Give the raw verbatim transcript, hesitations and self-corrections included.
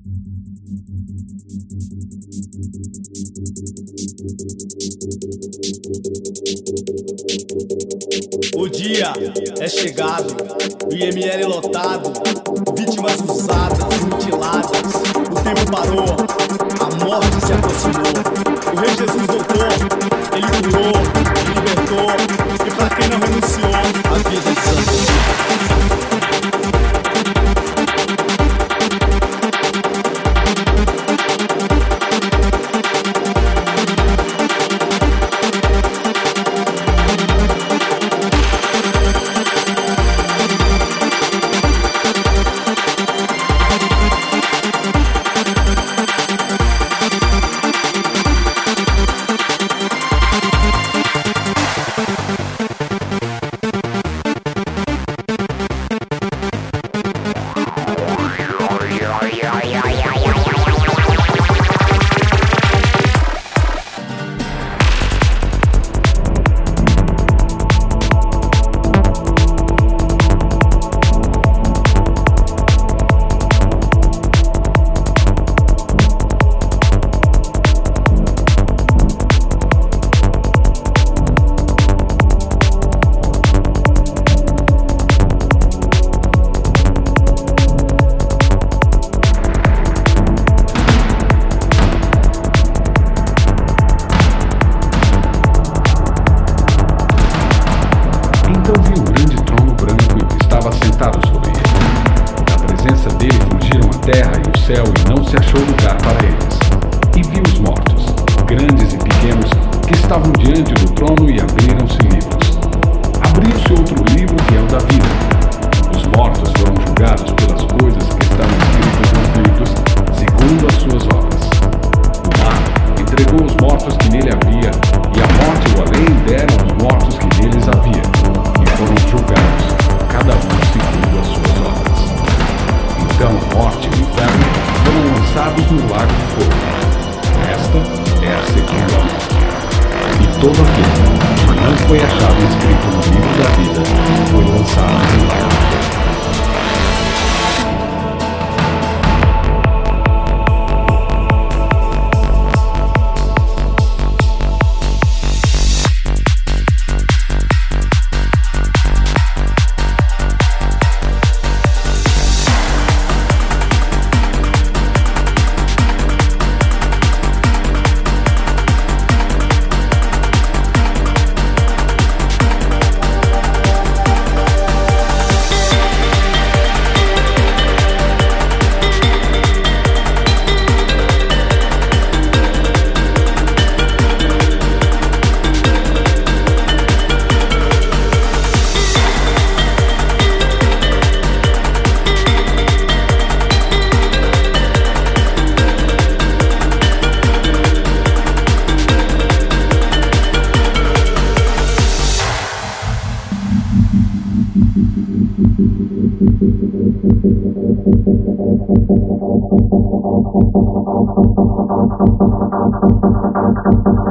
O dia é chegado, o I M L lotado, vítimas usadas, mutiladas. O tempo parou, a morte se aproximou. O Rei Jesus voltou, ele curou, libertou, e pra quem não renunciou, a vida desandou. Terra e o céu, e não se achou lugar para eles. E viu os mortos, grandes e pequenos, que estavam diante do trono, e abriram-se livros. Abriu-se outro livro, que é o da vida. Os mortos foram julgados pelas coisas que estavam escritas nos livros, segundo as suas obras. O mar entregou os mortos que nele havia, e a morte e o além deram os mortos que neles havia, e foram julgados, cada um segundo as suas obras. Então a morte e o inferno foram lançados no lago de fogo. Esta é a segunda morte. E todo aquele que não foi achado escrito no livro da vida foi lançado no lago de fogo. Thank you.